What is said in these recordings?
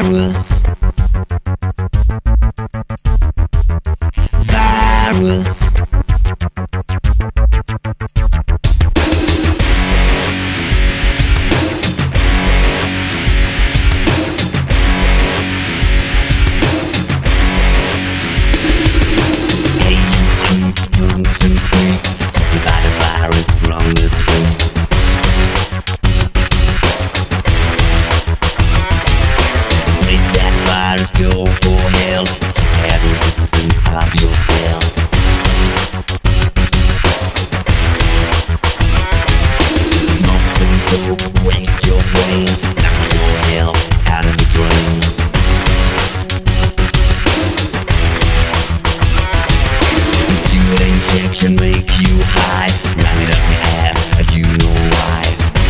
Virus. Virus. Hey, you creeps, punks and freaks, talking about a virus from the streets. Go for hell, check out resistance of yourself. Smoke some dope, waste your brain, knock your hell out of the drain. Fuel injection make you high, ram it up your ass, you know why.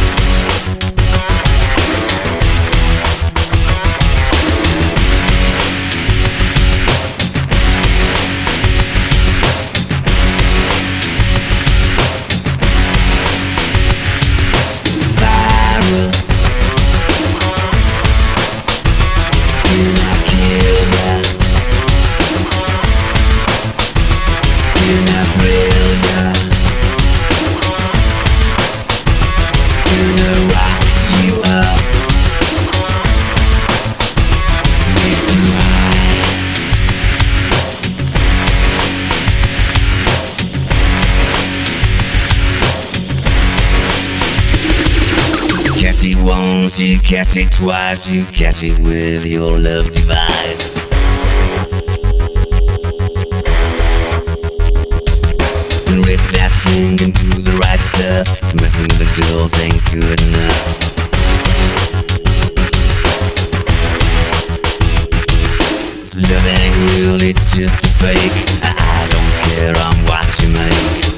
Catch it once, you catch it twice, you catch it with your love device. And rip that thing and do the right stuff. If messing with the girls ain't good enough. So love ain't real, it's just a fake. I don't care, I'm what you make.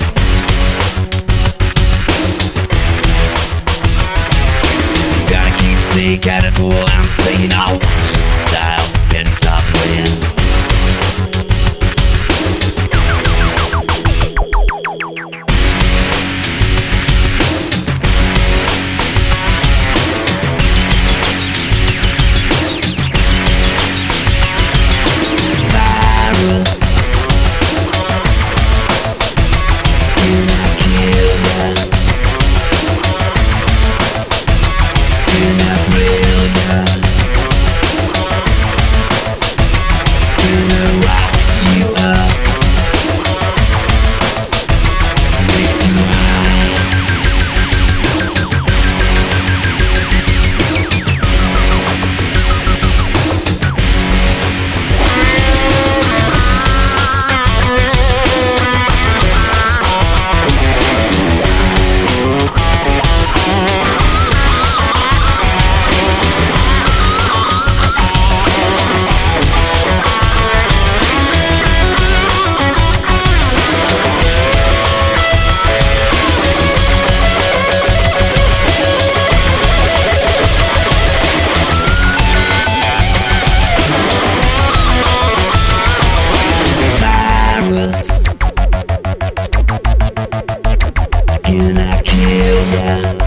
Got it all, I'm saying, I'll watch your style, better stop playing. Virus. Can I kill ya? Can I thrill ya? Can I rock you up? Makes you high. Can I kill ya?